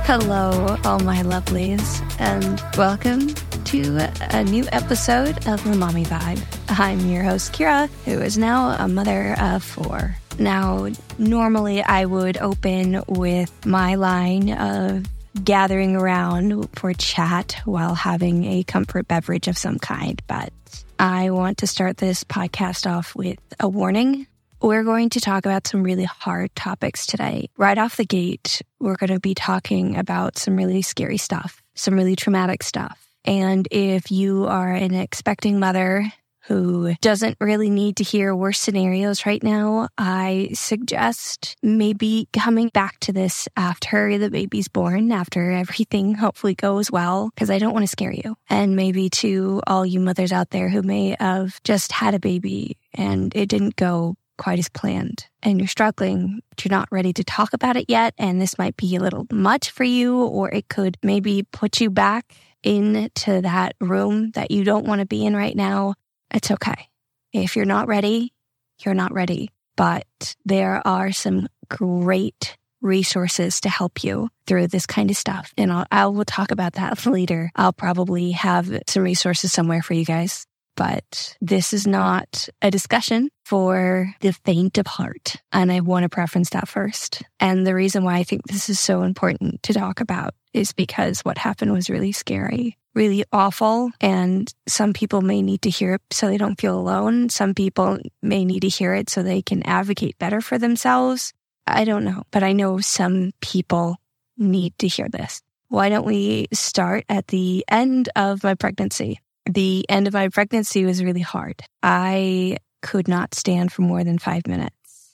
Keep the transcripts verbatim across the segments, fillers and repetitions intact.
Hello, all my lovelies, and welcome to a new episode of The Mommy Vibe. I'm your host, Kira, who is now a mother of four. Now, normally I would open with my line of gathering around for chat while having a comfort beverage of some kind, but I want to start this podcast off with a warning. We're going to talk about some really hard topics today. Right off the gate, we're going to be talking about some really scary stuff, some really traumatic stuff. And if you are an expecting mother who doesn't really need to hear worse scenarios right now, I suggest maybe coming back to this after the baby's born, after everything hopefully goes well, because I don't want to scare you. And maybe to all you mothers out there who may have just had a baby and it didn't go quite as planned, and you're struggling, but you're not ready to talk about it yet, and this might be a little much for you, or it could maybe put you back into that room that you don't want to be in right now. It's okay. If you're not ready, you're not ready. But there are some great resources to help you through this kind of stuff, and I'll, I will talk about that later. I'll probably have some resources somewhere for you guys. But this is not a discussion for the faint of heart. And I want to preference that first. And the reason why I think this is so important to talk about is because what happened was really scary, really awful. And some people may need to hear it so they don't feel alone. Some people may need to hear it so they can advocate better for themselves. I don't know. But I know some people need to hear this. Why don't we start at the end of my pregnancy? The end of my pregnancy was really hard. I could not stand for more than five minutes.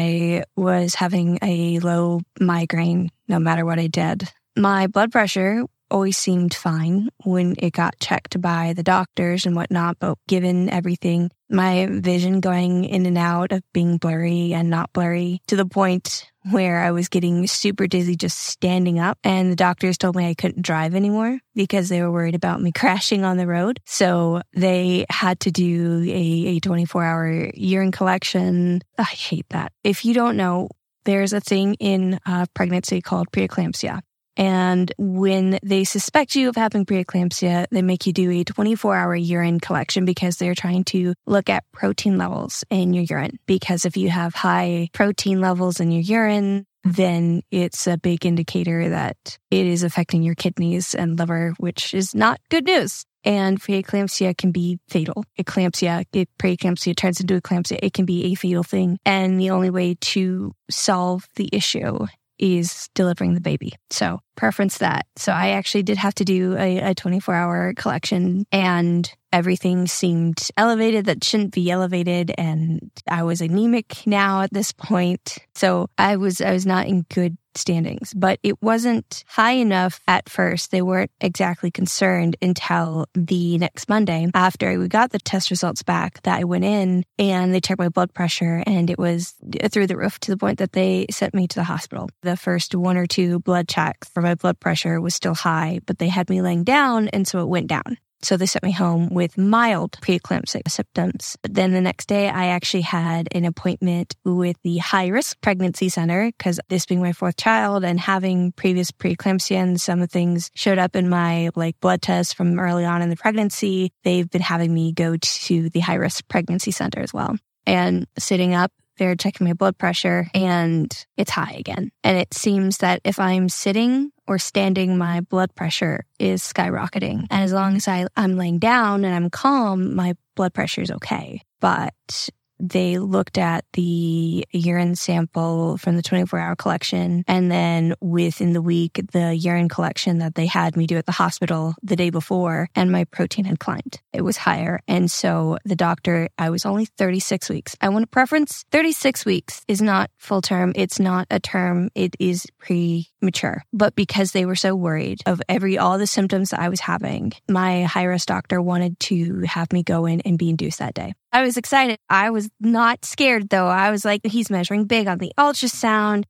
I was having a low migraine no matter what I did. My blood pressure always seemed fine when it got checked by the doctors and whatnot, but given everything, my vision going in and out of being blurry and not blurry to the point where I was getting super dizzy just standing up, and the doctors told me I couldn't drive anymore because they were worried about me crashing on the road. So they had to do a, a twenty-four hour urine collection. I hate that. If you don't know, there's a thing in uh, pregnancy called preeclampsia. And when they suspect you of having preeclampsia, they make you do a twenty-four hour urine collection because they're trying to look at protein levels in your urine. Because if you have high protein levels in your urine, then it's a big indicator that it is affecting your kidneys and liver, which is not good news. And preeclampsia can be fatal. Eclampsia, if preeclampsia turns into eclampsia, it can be a fatal thing. And the only way to solve the issue is delivering the baby. So preference that. So I actually did have to do a, a twenty-four hour collection, and everything seemed elevated that shouldn't be elevated. And I was anemic now at this point. So I was, I was not in good standings, but it wasn't high enough at first. They weren't exactly concerned until the next Monday after we got the test results back that I went in and they checked my blood pressure, and it was through the roof to the point that they sent me to the hospital. The first one or two blood checks for my blood pressure was still high, but they had me laying down, and so it went down. So they sent me home with mild preeclampsia symptoms. But then the next day, I actually had an appointment with the high-risk pregnancy center because this being my fourth child and having previous preeclampsia and some things showed up in my like blood tests from early on in the pregnancy, they've been having me go to the high-risk pregnancy center as well. And sitting up, they're checking my blood pressure, and it's high again. And it seems that if I'm sitting or standing, my blood pressure is skyrocketing. And as long as I, I'm laying down and I'm calm, my blood pressure is okay. But they looked at the urine sample from the twenty-four hour collection. And then within the week, the urine collection that they had me do at the hospital the day before, and my protein had climbed. It was higher. And so the doctor, I was only thirty-six weeks. I want to preference thirty-six weeks is not full term. It's not a term. It is premature. But because they were so worried of every, all the symptoms that I was having, my high risk doctor wanted to have me go in and be induced that day. I was excited. I was not scared though. I was like, he's measuring big on the ultrasound. He's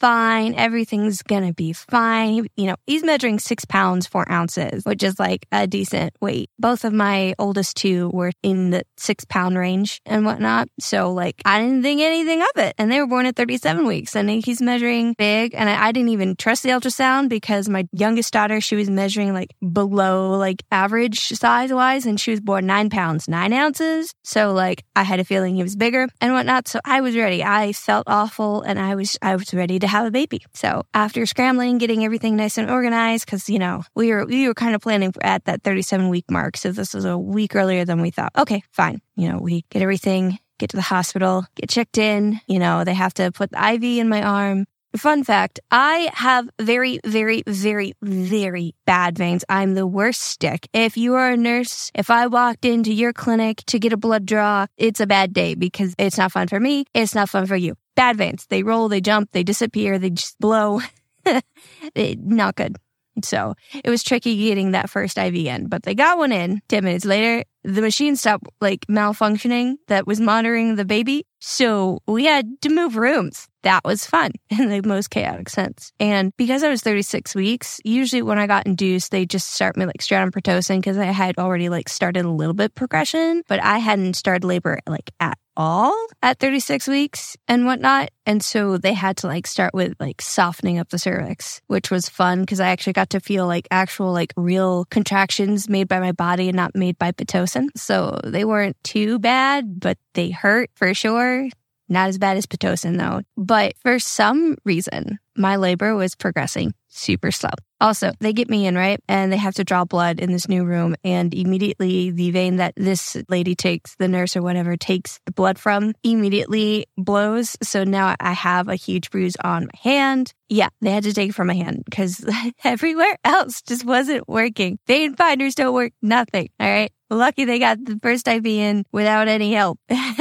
fine. Everything's going to be fine. You know, he's measuring six pounds, four ounces, which is like a decent weight. Both of my oldest two were in the six pound range and whatnot. So like, I didn't think anything of it. And they were born at thirty-seven weeks and he's measuring big. And I, I didn't even trust the ultrasound because my youngest daughter, she was measuring like below like average size wise. And she was born nine pounds, nine ounces. So like, I had a feeling he was bigger and whatnot. So I was ready. I felt awful and I was, I was ready to have a baby. So after scrambling, getting everything nice and organized, because, you know, we were, we were kind of planning at that thirty-seven week mark. So this was a week earlier than we thought. Okay, fine. You know, we get everything, get to the hospital, get checked in. You know, they have to put the I V in my arm. Fun fact, I have very, very, very, very bad veins. I'm the worst stick. If you are a nurse, if I walked into your clinic to get a blood draw, it's a bad day because it's not fun for me. It's not fun for you. Bad veins. They roll, they jump, they disappear, they just blow. It, not good. So it was tricky getting that first I V in, but they got one in. ten minutes later, the machine stopped like malfunctioning that was monitoring the baby. So we had to move rooms. That was fun in the most chaotic sense. And because I was thirty-six weeks, usually when I got induced, they just start me like straight on Pitocin because I had already like started a little bit progression, but I hadn't started labor like at all at thirty-six weeks and whatnot. And so they had to like start with like softening up the cervix, which was fun because I actually got to feel like actual like real contractions made by my body and not made by Pitocin. So they weren't too bad, but they hurt for sure. Not as bad as Pitocin though. But for some reason, my labor was progressing super slow. Also, they get me in, right? And they have to draw blood in this new room. And immediately the vein that this lady takes, the nurse or whatever, takes the blood from, immediately blows. So now I have a huge bruise on my hand. Yeah, they had to take it from my hand because everywhere else just wasn't working. Vein finders don't work, nothing. All right. Lucky they got the first I V in without any help.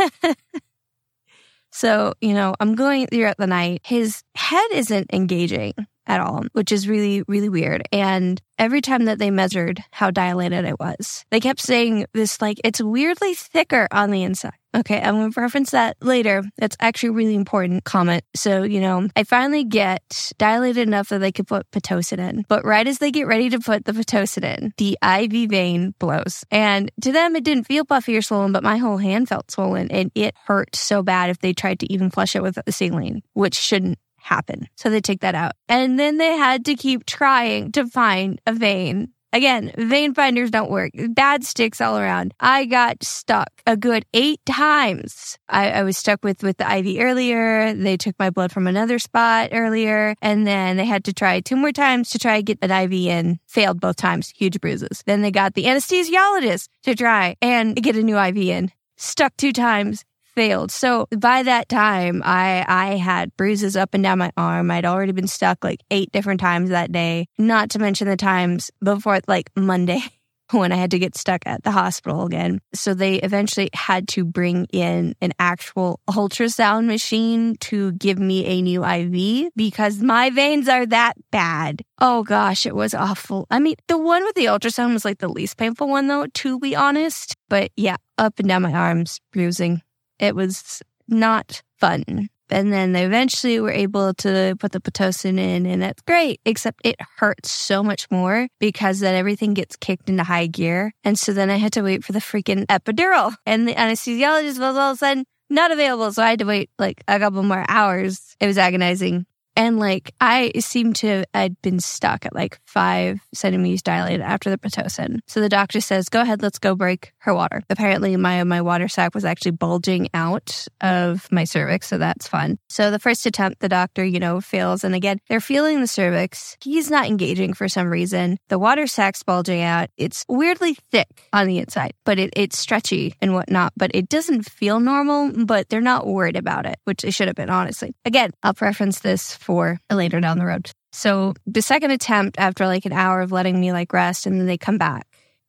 So, you know, I'm going throughout the night. His head isn't engaging at all, which is really, really weird. And every time that they measured how dilated it was, they kept saying this, like, it's weirdly thicker on the inside. Okay, I'm going to reference that later. That's actually a really important comment. So, you know, I finally get dilated enough that they could put Pitocin in. But right as they get ready to put the Pitocin in, the I V vein blows. And to them, it didn't feel puffy or swollen, but my whole hand felt swollen. And it hurt so bad if they tried to even flush it with a saline, which shouldn't happen. So they take that out. And then they had to keep trying to find a vein. Again, vein finders don't work. Bad sticks all around. I got stuck a good eight times. I, I was stuck with, with the I V earlier. They took my blood from another spot earlier. And then they had to try two more times to try to get an I V in. Failed both times. Huge bruises. Then they got the anesthesiologist to try and get a new I V in. Stuck two times. Failed. So by that time, I I had bruises up and down my arm. I'd already been stuck like eight different times that day, not to mention the times before like Monday when I had to get stuck at the hospital again. So they eventually had to bring in an actual ultrasound machine to give me a new I V because my veins are that bad. Oh gosh, it was awful. I mean, the one with the ultrasound was like the least painful one though, to be honest. But yeah, up and down my arms, bruising. It was not fun. And then they eventually were able to put the Pitocin in, and that's great, except it hurts so much more because then everything gets kicked into high gear. And so then I had to wait for the freaking epidural. And the anesthesiologist was all of a sudden not available, so I had to wait like a couple more hours. It was agonizing. And like, I seemed to, I'd been stuck at like five centimeters dilated after the Pitocin. So the doctor says, go ahead, let's go break her water. Apparently my, my water sac was actually bulging out of my cervix. So that's fun. So the first attempt, the doctor, you know, fails. And again, they're feeling the cervix. He's not engaging for some reason. The water sac's bulging out. It's weirdly thick on the inside, but it, it's stretchy and whatnot, but it doesn't feel normal, but they're not worried about it, which they should have been, honestly. Again, I'll preference this for later down the road. So the second attempt, after like an hour of letting me like rest, and then they come back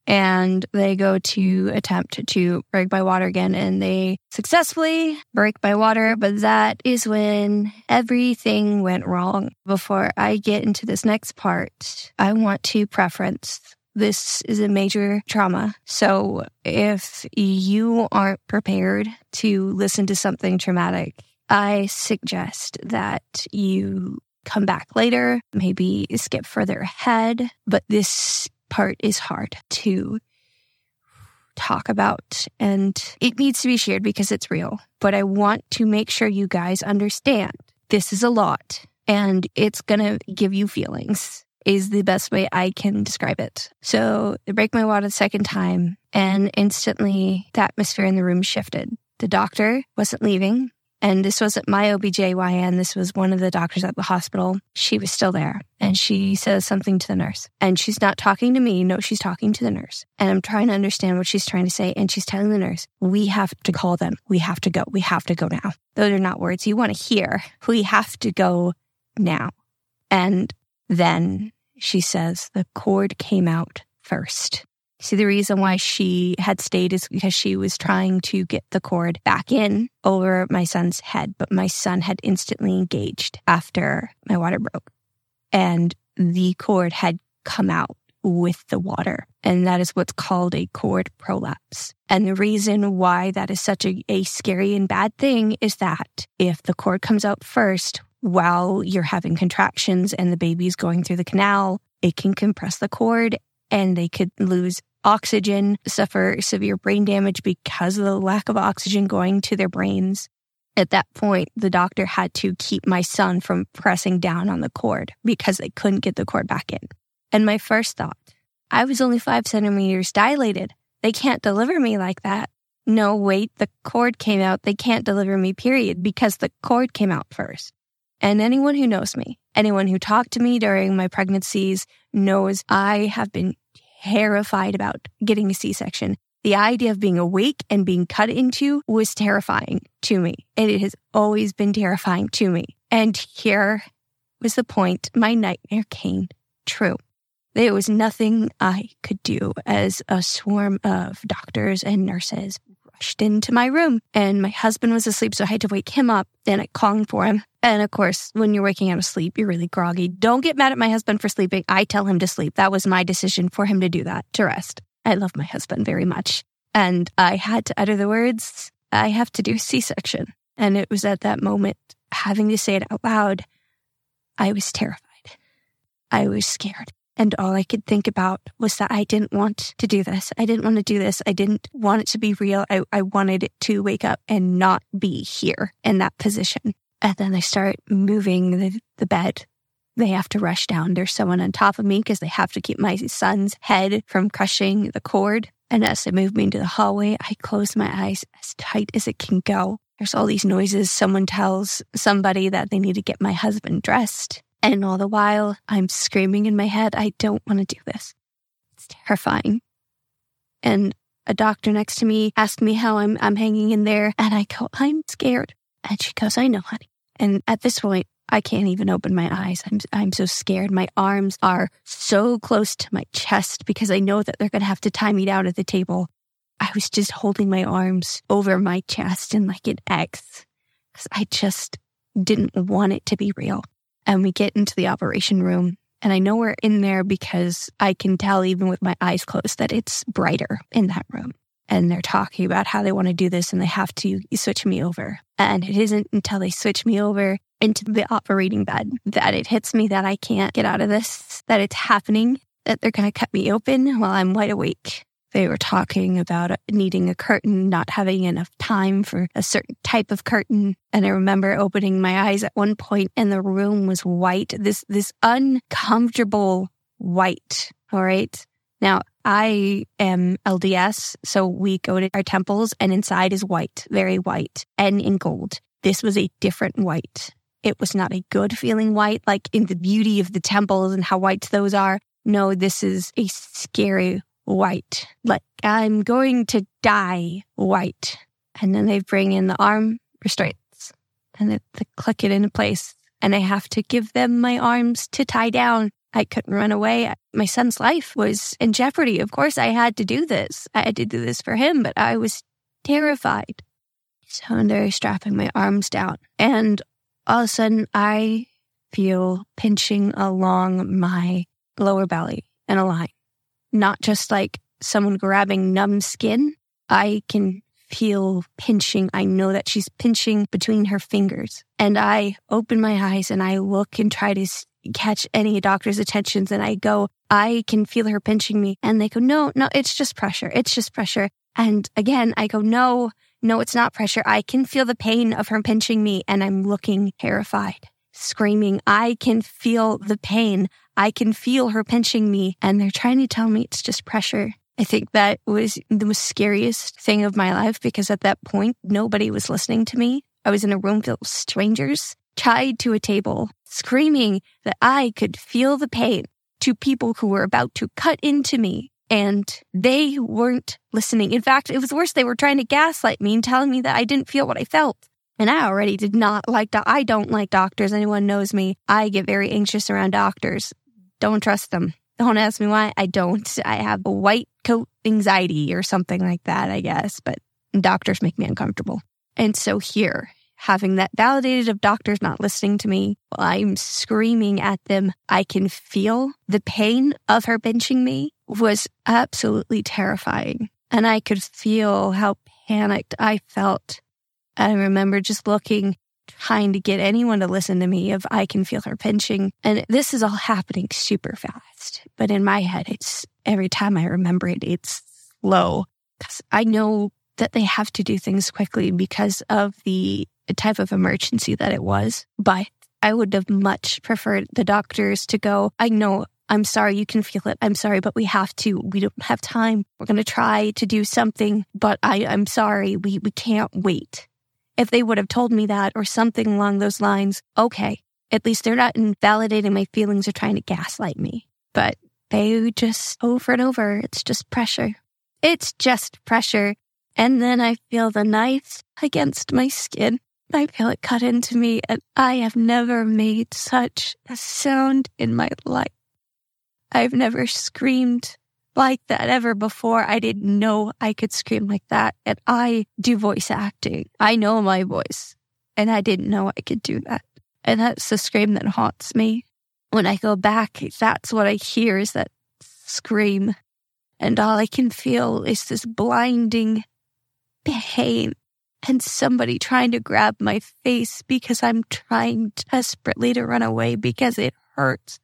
and they go to attempt to break my water again, and they successfully break my water. But that is when everything went wrong. Before I get into this next part, I want to preference this is a major trauma. So if you aren't prepared to listen to something traumatic, I suggest that you come back later, maybe skip further ahead, but this part is hard to talk about and it needs to be shared because it's real. But I want to make sure you guys understand this is a lot and it's going to give you feelings is the best way I can describe it. So they break my water the second time and instantly the atmosphere in the room shifted. The doctor wasn't leaving. And this wasn't my O B G Y N. This was one of the doctors at the hospital. She was still there. And she says something to the nurse. And she's not talking to me. No, she's talking to the nurse. And I'm trying to understand what she's trying to say. And she's telling the nurse, we have to call them. We have to go. We have to go now. Those are not words you want to hear. We have to go now. And then she says the cord came out first. See, the reason why she had stayed is because she was trying to get the cord back in over my son's head, but my son had instantly engaged after my water broke. And the cord had come out with the water. And that is what's called a cord prolapse. And the reason why that is such a, a scary and bad thing is that if the cord comes out first while you're having contractions and the baby's going through the canal, it can compress the cord and they could lose oxygen, suffer severe brain damage because of the lack of oxygen going to their brains. At that point, the doctor had to keep my son from pressing down on the cord because they couldn't get the cord back in. And my first thought, I was only five centimeters dilated. They can't deliver me like that. No, wait, the cord came out. They can't deliver me, period, because the cord came out first. And anyone who knows me, anyone who talked to me during my pregnancies knows I have been terrified about getting a C-section. The idea of being awake and being cut into was terrifying to me. And it has always been terrifying to me. And here was the point. My nightmare came true. There was nothing I could do as a swarm of doctors and nurses rushed into my room. And my husband was asleep, so I had to wake him up. And I called for him. And of course, when you're waking out of sleep, you're really groggy. Don't get mad at my husband for sleeping. I tell him to sleep. That was my decision for him to do that, to rest. I love my husband very much. And I had to utter the words, I have to do C-section. And it was at that moment, having to say it out loud, I was terrified. I was scared. And all I could think about was that I didn't want to do this. I didn't want to do this. I didn't want it to be real. I, I wanted it to wake up and not be here in that position. And then they start moving the, the bed. They have to rush down. There's someone on top of me because they have to keep my son's head from crushing the cord. And as they move me into the hallway, I close my eyes as tight as it can go. There's all these noises. Someone tells somebody that they need to get my husband dressed. And all the while, I'm screaming in my head, I don't want to do this. It's terrifying. And a doctor next to me asked me how I'm I'm hanging in there. And I go, I'm scared. And she goes, I know, honey. And at this point, I can't even open my eyes. I'm I'm so scared. My arms are so close to my chest because I know that they're going to have to tie me down at the table. I was just holding my arms over my chest in like an X because I just didn't want it to be real. And we get into the operation room. And I know we're in there because I can tell even with my eyes closed that it's brighter in that room. And they're talking about how they want to do this and they have to switch me over. And it isn't until they switch me over into the operating bed that it hits me that I can't get out of this, that it's happening, that they're going to cut me open while I'm wide awake. They were talking about needing a curtain, not having enough time for a certain type of curtain. And I remember opening my eyes at one point and the room was white, this this uncomfortable white, all right? Now, I am L D S, so we go to our temples and inside is white, very white, and in gold. This was a different white. It was not a good feeling white, like in the beauty of the temples and how white those are. No, this is a scary white, like I'm going to die white. And then they bring in the arm restraints and they, they click it into place. And I have to give them my arms to tie down. I couldn't run away. My son's life was in jeopardy. Of course, I had to do this. I had to do this for him, but I was terrified. So they're strapping my arms down. And all of a sudden, I feel pinching along my lower belly in a line. Not just like someone grabbing numb skin. I can feel pinching. I know that she's pinching between her fingers. And I open my eyes and I look and try to catch any doctor's attentions. And I go, I can feel her pinching me. And they go, no, no, it's just pressure. It's just pressure. And again, I go, no, no, it's not pressure. I can feel the pain of her pinching me. And I'm looking terrified, screaming. I can feel the pain. I can feel her pinching me. And they're trying to tell me it's just pressure. I think that was the most scariest thing of my life, because at that point, nobody was listening to me. I was in a room filled with strangers, tied to a table, screaming that I could feel the pain to people who were about to cut into me. And they weren't listening. In fact, it was worse. They were trying to gaslight me and telling me that I didn't feel what I felt. And I already did not like, do- I don't like doctors. Anyone knows me. I get very anxious around doctors. Don't trust them. Don't ask me why. I don't. I have a white coat anxiety or something like that, I guess. But doctors make me uncomfortable. And so here, having that validated of doctors not listening to me while I'm screaming at them, I can feel the pain of her pinching me was absolutely terrifying. And I could feel how panicked I felt. I remember just looking, trying to get anyone to listen to me if I can feel her pinching. And this is all happening super fast. But in my head, it's every time I remember it, it's slow. Because I know that they have to do things quickly because of the type of emergency that it was. But I would have much preferred the doctors to go, I know, I'm sorry, you can feel it. I'm sorry, but we have to. We don't have time. We're going to try to do something, but I, I'm sorry, we, we can't wait. If they would have told me that or something along those lines, okay, at least they're not invalidating my feelings or trying to gaslight me. But they just, over and over, it's just pressure. It's just pressure. And then I feel the knife against my skin. I feel it cut into me, and I have never made such a sound in my life. I've never screamed like that ever before. I didn't know I could scream like that. And I do voice acting. I know my voice. And I didn't know I could do that. And that's the scream that haunts me. When I go back, that's what I hear, is that scream. And all I can feel is this blinding pain and somebody trying to grab my face because I'm trying desperately to run away because it hurts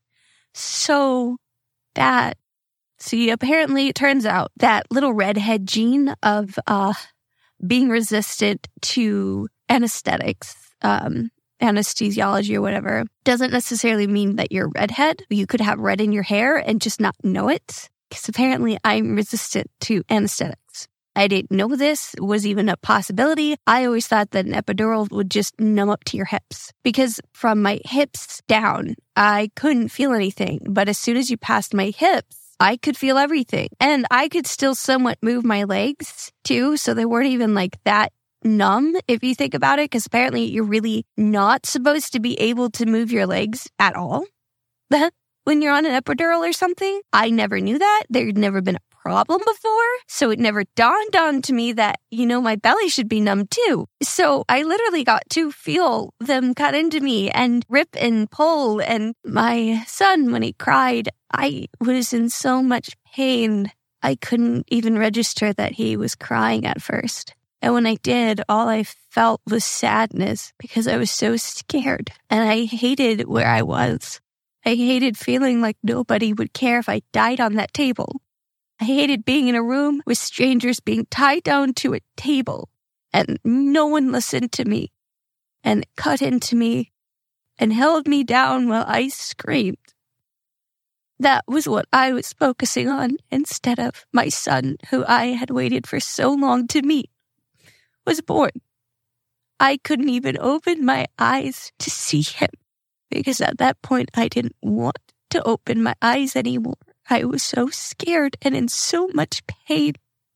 so bad. See, apparently it turns out that little redhead gene of uh, being resistant to anesthetics, um, anesthesiology or whatever, doesn't necessarily mean that you're redhead. You could have red in your hair and just not know it. Because apparently I'm resistant to anesthetics. I didn't know this was even a possibility. I always thought that an epidural would just numb up to your hips. Because from my hips down, I couldn't feel anything. But as soon as you passed my hips, I could feel everything. And I could still somewhat move my legs, too. So they weren't even like that numb, if you think about it. Because apparently you're really not supposed to be able to move your legs at all when you're on an epidural or something. I never knew that. There'd never been a problem before. So it never dawned on to me that, you know, my belly should be numb too. So I literally got to feel them cut into me and rip and pull. And my son, when he cried, I was in so much pain. I couldn't even register that he was crying at first. And when I did, all I felt was sadness because I was so scared. And I hated where I was. I hated feeling like nobody would care if I died on that table. I hated being in a room with strangers being tied down to a table and no one listened to me and cut into me and held me down while I screamed. That was what I was focusing on instead of my son, who I had waited for so long to meet, was born. I couldn't even open my eyes to see him because at that point I didn't want to open my eyes anymore. I was so scared and in so much pain.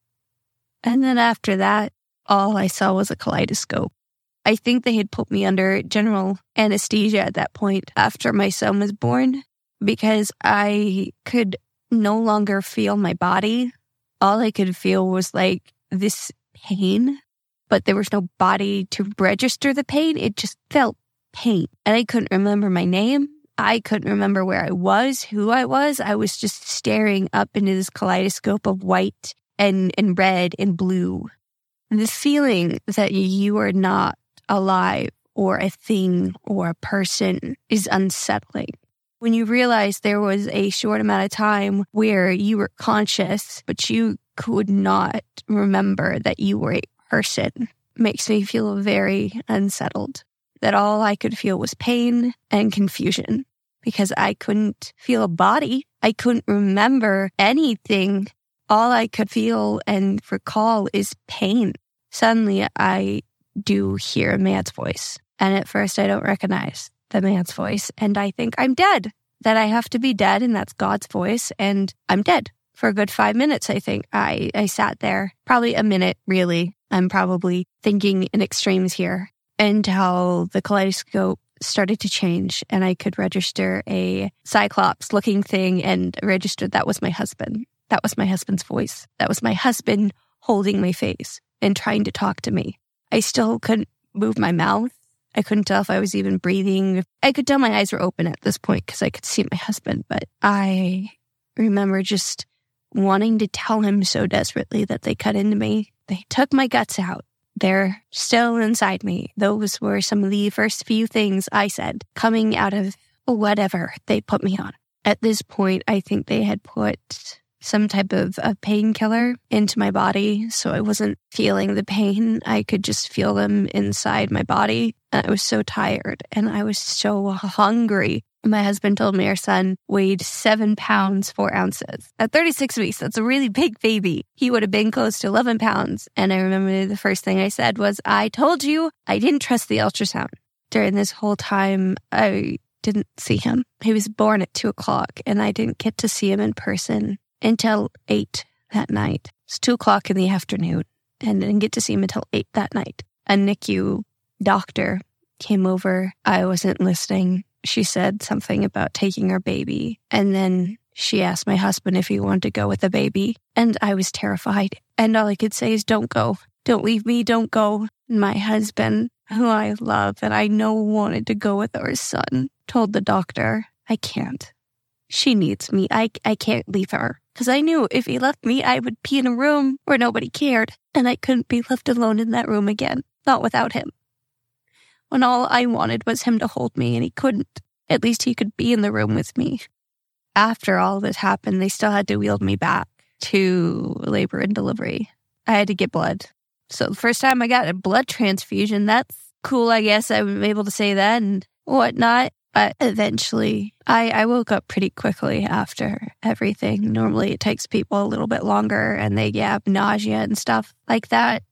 And then after that, all I saw was a kaleidoscope. I think they had put me under general anesthesia at that point after my son was born because I could no longer feel my body. All I could feel was like this pain, but there was no body to register the pain. It just felt pain. And I couldn't remember my name. I couldn't remember where I was, who I was. I was just staring up into this kaleidoscope of white and, and red and blue the feeling that you are not alive or a thing or a person is unsettling. When you realize there was a short amount of time where you were conscious, but you could not remember that you were a person, makes me feel very unsettled. That all I could feel was pain and confusion because I couldn't feel a body. I couldn't remember anything. All I could feel and recall is pain. Suddenly, I do hear a man's voice. And at first, I don't recognize the man's voice. And I think I'm dead, that I have to be dead. And that's God's voice. And I'm dead for a good five minutes, I think. I, I sat there, probably a minute, really. I'm probably thinking in extremes here until the kaleidoscope started to change and I could register a cyclops looking thing and register that was my husband. That was my husband's voice. That was my husband holding my face and trying to talk to me. I still couldn't move my mouth. I couldn't tell if I was even breathing. I could tell my eyes were open at this point because I could see my husband. But I remember just wanting to tell him so desperately that they cut into me. They took my guts out. They're still inside me. Those were some of the first few things I said coming out of whatever they put me on. At this point, I think they had put some type of, of painkiller into my body, so I wasn't feeling the pain. I could just feel them inside my body. And I was so tired and I was so hungry. My husband told me our son weighed seven pounds, four ounces. At thirty-six weeks, that's a really big baby. He would have been close to eleven pounds. And I remember the first thing I said was, I told you I didn't trust the ultrasound. During this whole time, I didn't see him. He was born at two o'clock and I didn't get to see him in person until eight that night. It's two o'clock in the afternoon and didn't get to see him until eight that night. A N I C U doctor came over. I wasn't listening. She said something about taking her baby. And then she asked my husband if he wanted to go with the baby. And I was terrified. And all I could say is, don't go. Don't leave me. Don't go. And my husband, who I love and I know wanted to go with our son, told the doctor, I can't. She needs me. I, I can't leave her. Because I knew if he left me, I would be in a room where nobody cared. And I couldn't be left alone in that room again. Not without him. When all I wanted was him to hold me, and he couldn't. At least he could be in the room with me. After all this happened, they still had to wheel me back to labor and delivery. I had to get blood. So the first time I got a blood transfusion, that's cool, I guess. I'm able to say that and whatnot. But eventually, I, I woke up pretty quickly after everything. Normally, it takes people a little bit longer, and they have nausea and stuff like that.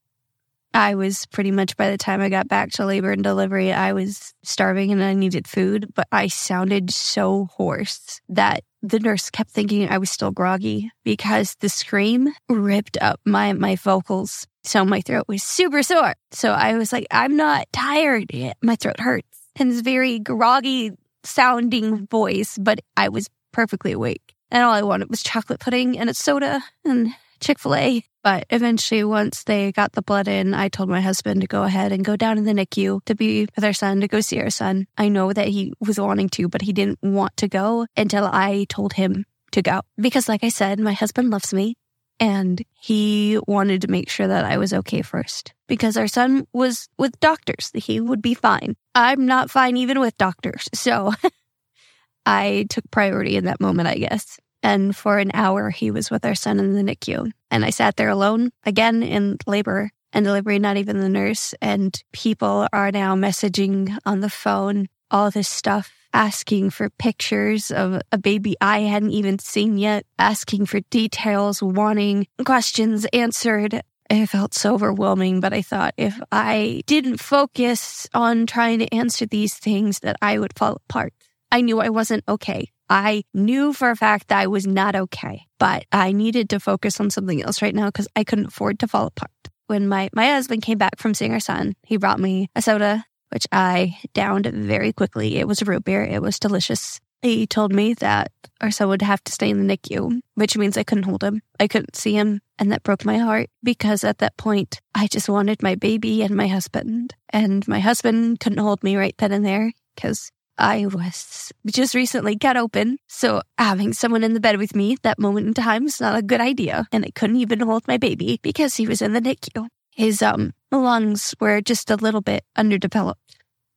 I was pretty much, by the time I got back to labor and delivery, I was starving and I needed food, but I sounded so hoarse that the nurse kept thinking I was still groggy because the scream ripped up my, my vocals. So my throat was super sore. So I was like, I'm not tired. My throat hurts. And this very groggy sounding voice, but I was perfectly awake. And all I wanted was chocolate pudding and a soda and Chick-fil-A. But eventually, once they got the blood in, I told my husband to go ahead and go down in the N I C U to be with our son, to go see our son. I know that he was wanting to, but he didn't want to go until I told him to go. Because like I said, my husband loves me, and he wanted to make sure that I was okay first. Because our son was with doctors. He would be fine. I'm not fine even with doctors. So I took priority in that moment, I guess. And for an hour, he was with our son in the N I C U. And I sat there alone, again, in labor and delivery, not even the nurse. And people are now messaging on the phone, all this stuff, asking for pictures of a baby I hadn't even seen yet, asking for details, wanting questions answered. It felt so overwhelming, but I thought if I didn't focus on trying to answer these things, that I would fall apart. I knew I wasn't okay. I knew for a fact that I was not okay, but I needed to focus on something else right now because I couldn't afford to fall apart. When my, my husband came back from seeing our son, he brought me a soda, which I downed very quickly. It was a root beer. It was delicious. He told me that our son would have to stay in the N I C U, which means I couldn't hold him. I couldn't see him, and that broke my heart because at that point, I just wanted my baby and my husband. And my husband couldn't hold me right then and there because I was just recently cut open, so having someone in the bed with me at that moment in time is not a good idea. And I couldn't even hold my baby because he was in the N I C U. his um lungs were just a little bit underdeveloped.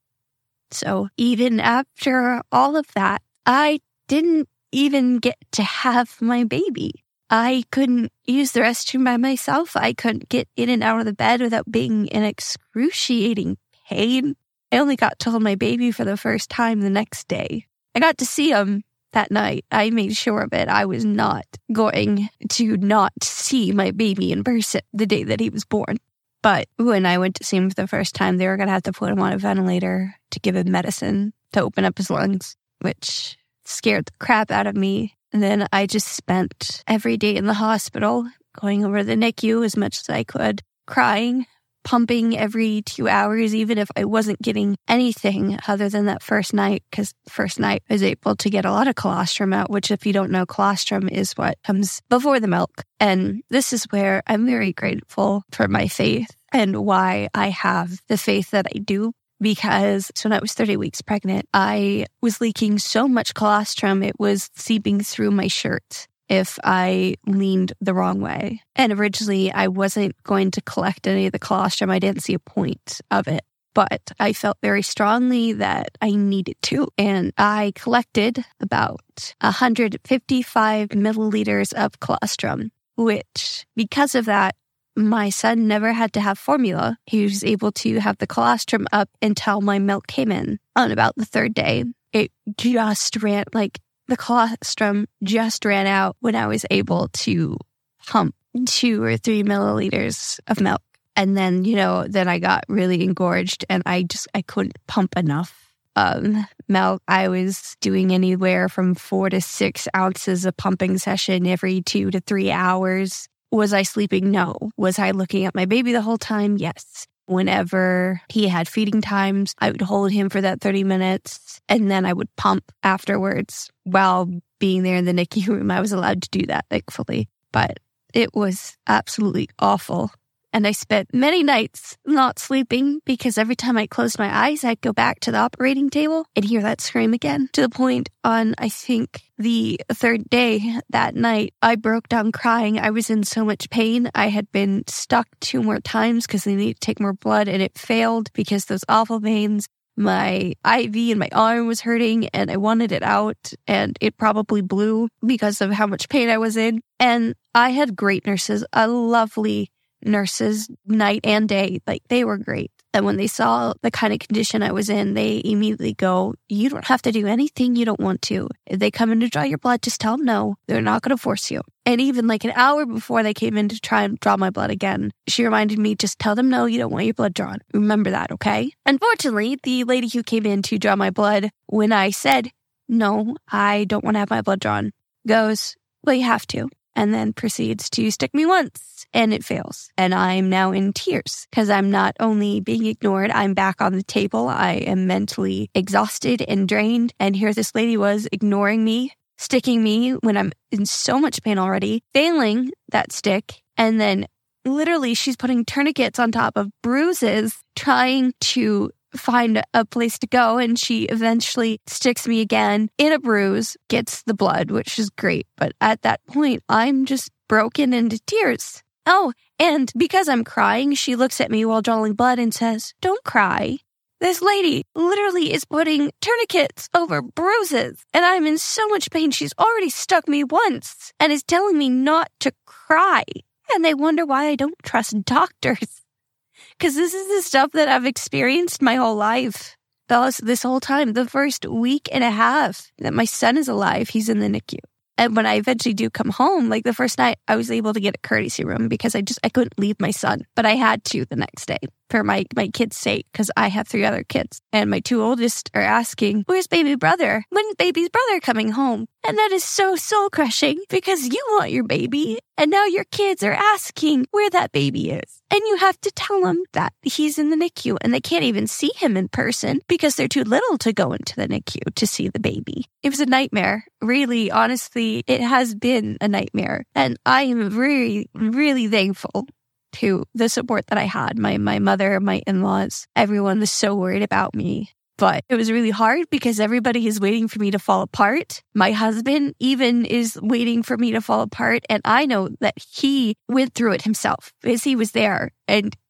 So even after all of that, I didn't even get to have my baby. I couldn't use the restroom by myself. I couldn't get in and out of the bed without being in excruciating pain. I only got to hold my baby for the first time the next day. I got to see him that night. I made sure of it. I was not going to not see my baby in person the day that he was born. But when I went to see him for the first time, they were going to have to put him on a ventilator to give him medicine to open up his lungs, which scared the crap out of me. And then I just spent every day in the hospital, going over to the N I C U as much as I could, crying, pumping every two hours, even if I wasn't getting anything other than that first night, because first night I was able to get a lot of colostrum out, which if you don't know, colostrum is what comes before the milk. And this is where I'm very grateful for my faith and why I have the faith that I do. Because when I was thirty weeks pregnant, I was leaking so much colostrum, it was seeping through my shirt if I leaned the wrong way. And originally, I wasn't going to collect any of the colostrum. I didn't see a point of it. But I felt very strongly that I needed to. And I collected about one hundred fifty-five milliliters of colostrum, which, because of that, my son never had to have formula. He was able to have the colostrum up until my milk came in on about the third day. It just ran, like the colostrum just ran out when I was able to pump two or three milliliters of milk. And then, you know, then I got really engorged and I just, I couldn't pump enough um, milk. I was doing anywhere from four to six ounces of pumping session every two to three hours. Was I sleeping? No. Was I looking at my baby the whole time? Yes. Whenever he had feeding times, I would hold him for that thirty minutes and then I would pump afterwards. While being there in the N I C U room, I was allowed to do that, thankfully. But it was absolutely awful. And I spent many nights not sleeping because every time I closed my eyes, I'd go back to the operating table and hear that scream again. To the point on, I think, the third day that night, I broke down crying. I was in so much pain. I had been stuck two more times because they needed to take more blood and it failed because those awful veins. My I V in my arm was hurting and I wanted it out and it probably blew because of how much pain I was in. And I had great nurses, a lovely nurses night and day. Like, they were great. And when they saw the kind of condition I was in, they immediately go, you don't have to do anything you don't want to. If they come in to draw your blood, just tell them no. They're not going to force you. And even like an hour before they came in to try and draw my blood again, she reminded me, just tell them no, you don't want your blood drawn. Remember that, okay? Unfortunately, the lady who came in to draw my blood, when I said, no, I don't want to have my blood drawn, goes, well, you have to. And then proceeds to stick me once, and it fails. And I'm now in tears because I'm not only being ignored, I'm back on the table. I am mentally exhausted and drained. And here this lady was ignoring me, sticking me when I'm in so much pain already, failing that stick. And then literally she's putting tourniquets on top of bruises, trying to find a place to go, and she eventually sticks me again in a bruise, gets the blood, which is great. But at that point, I'm just broken into tears. Oh, and because I'm crying, she looks at me while drawing blood and says, don't cry. This lady literally is putting tourniquets over bruises, and I'm in so much pain. She's already stuck me once and is telling me not to cry. And they wonder why I don't trust doctors. Because this is the stuff that I've experienced my whole life. This whole time, the first week and a half that my son is alive, he's in the N I C U. And when I eventually do come home, like the first night, I was able to get a courtesy room because I just, I couldn't leave my son. But I had to the next day for my, my kid's sake because I have three other kids. And my two oldest are asking, where's baby brother? When's baby's brother coming home? And that is so soul crushing because you want your baby. And now your kids are asking where that baby is. And you have to tell them that he's in the N I C U and they can't even see him in person because they're too little to go into the N I C U to see the baby. It was a nightmare. Really, honestly, it has been a nightmare. And I am really, really thankful to the support that I had. My, my mother, my in-laws, everyone was so worried about me. But it was really hard because everybody is waiting for me to fall apart. My husband even is waiting for me to fall apart. And I know that he went through it himself because he was there. And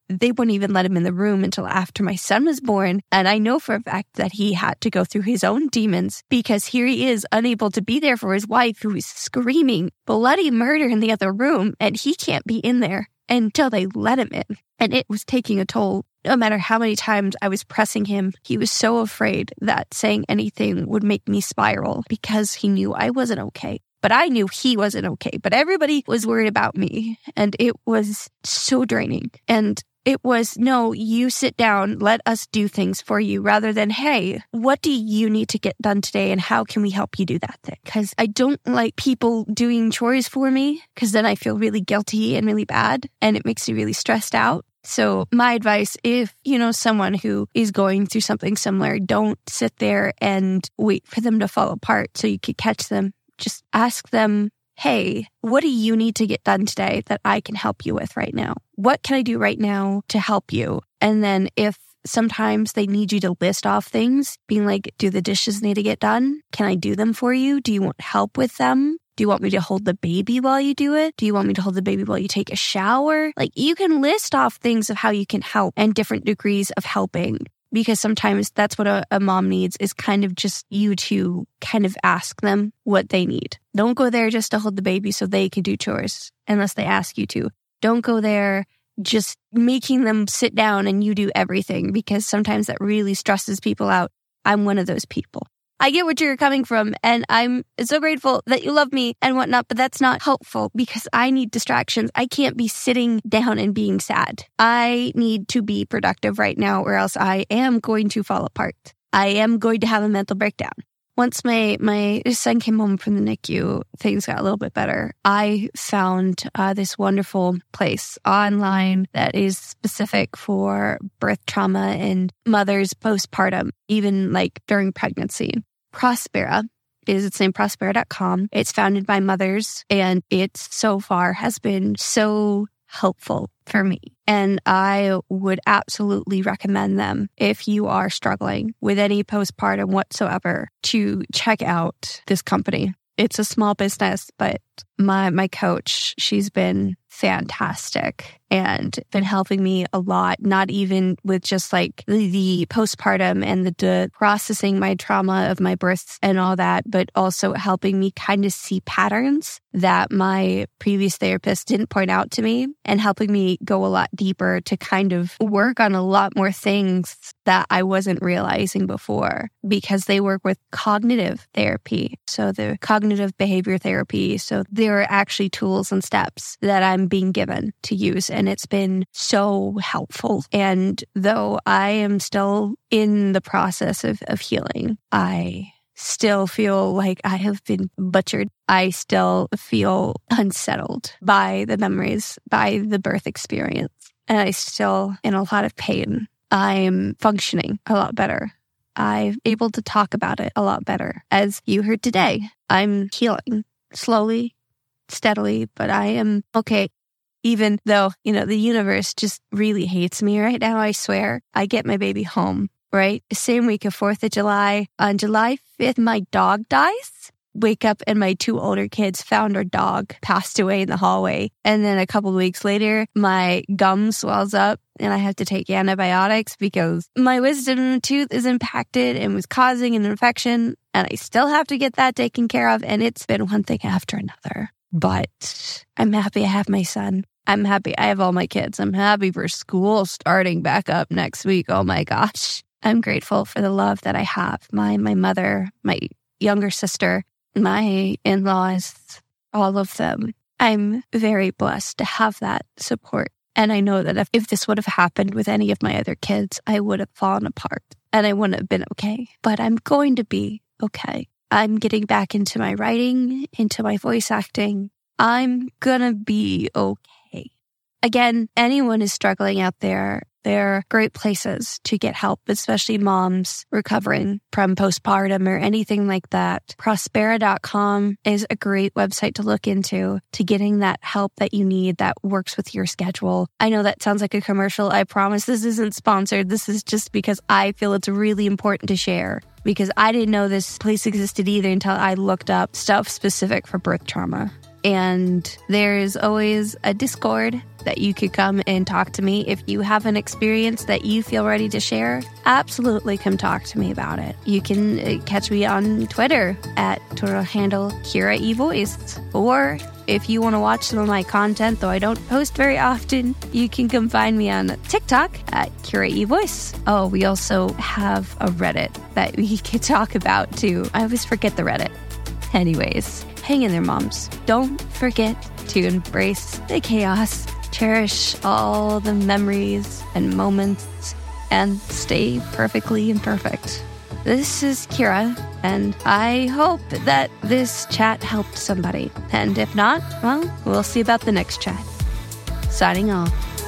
they wouldn't even let him in the room until after my son was born. And I know for a fact that he had to go through his own demons because here he is unable to be there for his wife who is screaming bloody murder in the other room. And he can't be in there until they let him in. And it was taking a toll. No matter how many times I was pressing him, he was so afraid that saying anything would make me spiral because he knew I wasn't okay. But I knew he wasn't okay. But everybody was worried about me. And it was so draining. And it was, no, you sit down, let us do things for you, rather than, hey, what do you need to get done today and how can we help you do that thing? Because I don't like people doing chores for me because then I feel really guilty and really bad and it makes me really stressed out. So my advice, if, you know, someone who is going through something similar, don't sit there and wait for them to fall apart so you could catch them. Just ask them, hey, what do you need to get done today that I can help you with right now? What can I do right now to help you? And then if sometimes they need you to list off things, being like, do the dishes need to get done? Can I do them for you? Do you want help with them? Do you want me to hold the baby while you do it? Do you want me to hold the baby while you take a shower? Like, you can list off things of how you can help and different degrees of helping. Because sometimes that's what a, a mom needs is kind of just you to kind of ask them what they need. Don't go there just to hold the baby so they can do chores unless they ask you to. Don't go there just making them sit down and you do everything because sometimes that really stresses people out. I'm one of those people. I get what you're coming from, and I'm so grateful that you love me and whatnot, but that's not helpful because I need distractions. I can't be sitting down and being sad. I need to be productive right now or else I am going to fall apart. I am going to have a mental breakdown. Once my, my son came home from the N I C U, things got a little bit better. I found uh, this wonderful place online that is specific for birth trauma and mothers postpartum, even like during pregnancy. Prospera is its name, prospera dot com. It's founded by mothers, and it so far has been so helpful for me. And I would absolutely recommend them if you are struggling with any postpartum whatsoever to check out this company. It's a small business, but my my coach, she's been fantastic and been helping me a lot, not even with just like the, the postpartum and the, the processing my trauma of my births and all that, but also helping me kind of see patterns that my previous therapist didn't point out to me and helping me go a lot deeper to kind of work on a lot more things that I wasn't realizing before because they work with cognitive therapy. So the cognitive behavior therapy. So there are actually tools and steps that I'm being given to use. And it's been so helpful. And though I am still in the process of, of healing, I still feel like I have been butchered. I still feel unsettled by the memories, by the birth experience. And I still in a lot of pain. I'm functioning a lot better. I'm able to talk about it a lot better. As you heard today, I'm healing slowly, steadily, but I am okay. Even though, you know, the universe just really hates me right now, I swear. I get my baby home, right? The same week of fourth of July. On July fifth, my dog dies. Wake up and my two older kids found our dog passed away in the hallway. And then a couple of weeks later, my gum swells up and I have to take antibiotics because my wisdom tooth is impacted and was causing an infection. And I still have to get that taken care of. And it's been one thing after another. But I'm happy I have my son. I'm happy I have all my kids. I'm happy for school starting back up next week. Oh my gosh. I'm grateful for the love that I have. My my mother, my younger sister, my in-laws, all of them. I'm very blessed to have that support. And I know that if, if this would have happened with any of my other kids, I would have fallen apart and I wouldn't have been okay. But I'm going to be okay. I'm getting back into my writing, into my voice acting. I'm gonna be okay. Again, anyone is struggling out there. There are great places to get help, especially moms recovering from postpartum or anything like that. Prospera dot com is a great website to look into to getting that help that you need that works with your schedule. I know that sounds like a commercial. I promise this isn't sponsored. This is just because I feel it's really important to share because I didn't know this place existed either until I looked up stuff specific for birth trauma. And there's always a Discord that you could come and talk to me. If you have an experience that you feel ready to share, absolutely come talk to me about it. You can uh, catch me on Twitter at Twitter handle Kira E Voice. Or if you want to watch some of my content, though I don't post very often, you can come find me on TikTok at Kira E Voice. Oh, we also have a Reddit that we could talk about too. I always forget the Reddit. Anyways, hang in there, moms. Don't forget to embrace the chaos. Cherish all the memories and moments and stay perfectly imperfect. This is Kira, and I hope that this chat helped somebody. And if not, well, we'll see about the next chat. Signing off.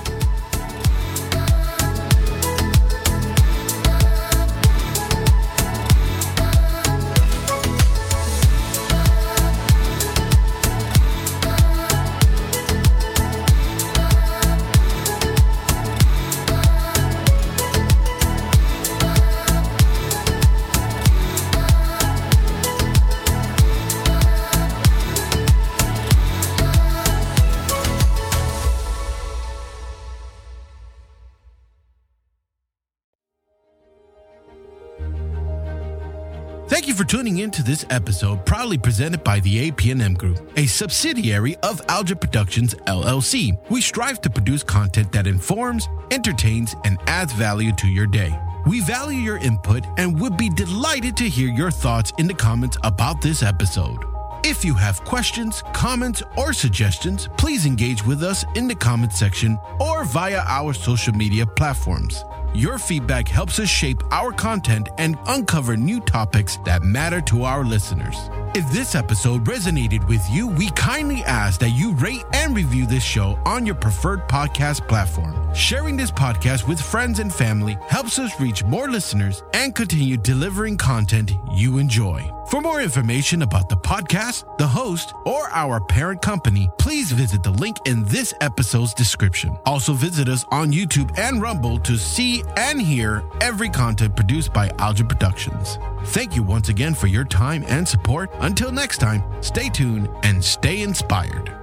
Thank you for tuning in to this episode, proudly presented by the A P and M Group, a subsidiary of Algebra Productions, L L C. We strive to produce content that informs, entertains, and adds value to your day. We value your input and would be delighted to hear your thoughts in the comments about this episode. If you have questions, comments, or suggestions, please engage with us in the comments section or via our social media platforms. Your feedback helps us shape our content and uncover new topics that matter to our listeners. If this episode resonated with you, we kindly ask that you rate and review this show on your preferred podcast platform. Sharing this podcast with friends and family helps us reach more listeners and continue delivering content you enjoy. For more information about the podcast, the host, or our parent company, please visit the link in this episode's description. Also visit us on YouTube and Rumble to see and hear every content produced by Algebra Productions. Thank you once again for your time and support. Until next time, stay tuned and stay inspired.